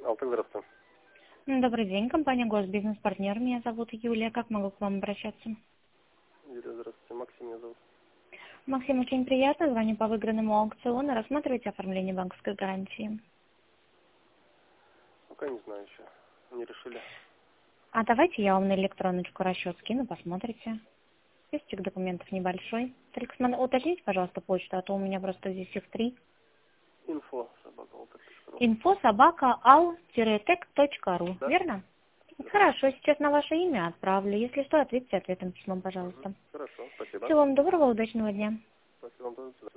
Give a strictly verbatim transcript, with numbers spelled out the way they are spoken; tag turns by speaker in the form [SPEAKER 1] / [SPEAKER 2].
[SPEAKER 1] Алтык, здравствуйте.
[SPEAKER 2] Ну, Добрый день, компания Госбизнес-партнер. Меня зовут Юлия. Как могу к вам обращаться?
[SPEAKER 1] Юрий, здравствуйте. Максим меня зовут.
[SPEAKER 2] Максим, очень приятно. Звоню по выигранному аукциону. Рассматривайте оформление банковской гарантии.
[SPEAKER 1] Пока не знаю еще. Не решили.
[SPEAKER 2] А давайте я вам на электроночку расчет скину, посмотрите. Списочек документов небольшой. Только смо- уточните, пожалуйста, почту, а то у меня просто здесь их три.
[SPEAKER 1] Инфо, собака, алтык точка ру.
[SPEAKER 2] Инфо собака ал-тек точка ру.
[SPEAKER 1] Да?
[SPEAKER 2] Верно?
[SPEAKER 1] Да.
[SPEAKER 2] Хорошо, сейчас на ваше имя отправлю. Если что, ответьте ответом письмом,
[SPEAKER 1] Угу.
[SPEAKER 2] пожалуйста.
[SPEAKER 1] Хорошо, спасибо.
[SPEAKER 2] Всего вам доброго, удачного дня.
[SPEAKER 1] Спасибо вам тоже.